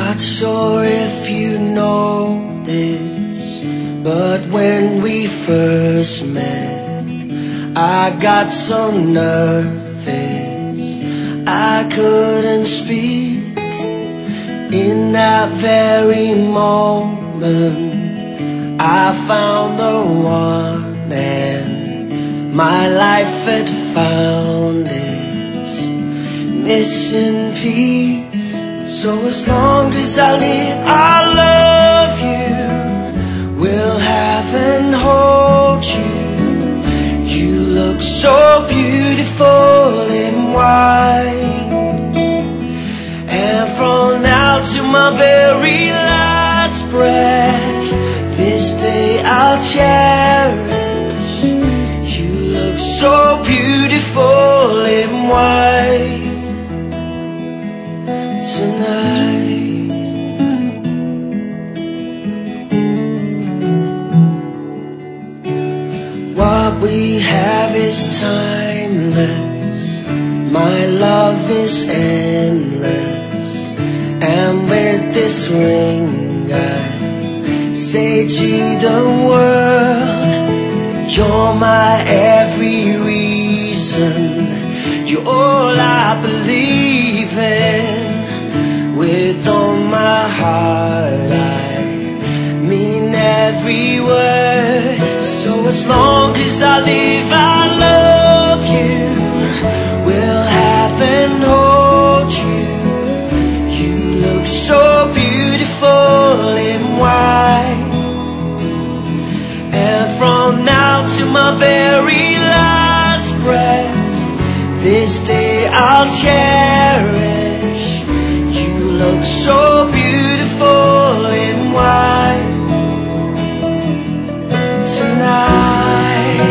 Not sure if you know this, but when we first met, I got so nervous I couldn't speak. In that very moment, I found the one, and my life had found its missing piece. So as long as I live, I'll love you, will have and hold you. You look so beautiful in white, and from now to my very last breath, this day I'll cherish. You look so beautiful in white tonight. What we have is timeless, my love is endless, and with this ring I say to the world, you're my every reason, you're all I believe in. With all my heart I mean every word. So as long as I live, I love you, will have and hold you. You look so beautiful in white, and from now to my very last breath, this day I'll cherish. You look so beautiful in white tonight.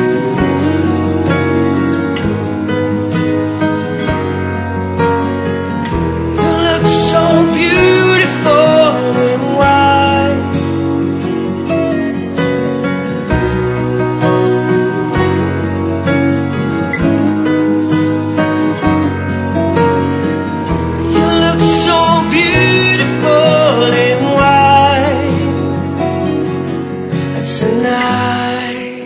You look so beautiful in white. You look so beautiful in white tonight.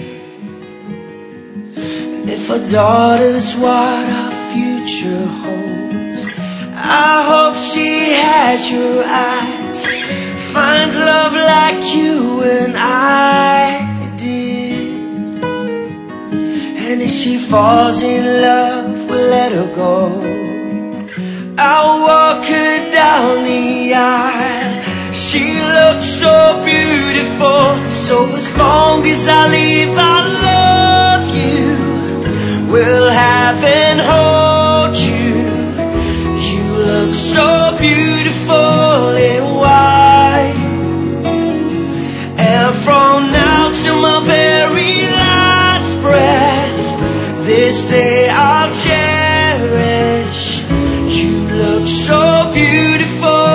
And if our daughter's what our future holds, I hope she has your eyes, finds love like you and I did. And if she falls in love, we'll let her go. I'll walk her down the aisle. She looks so beautiful. So as long as I live, I love you, will have and hold you. You look so beautiful in white, and from now to my very last breath, this day I'll cherish. You look so beautiful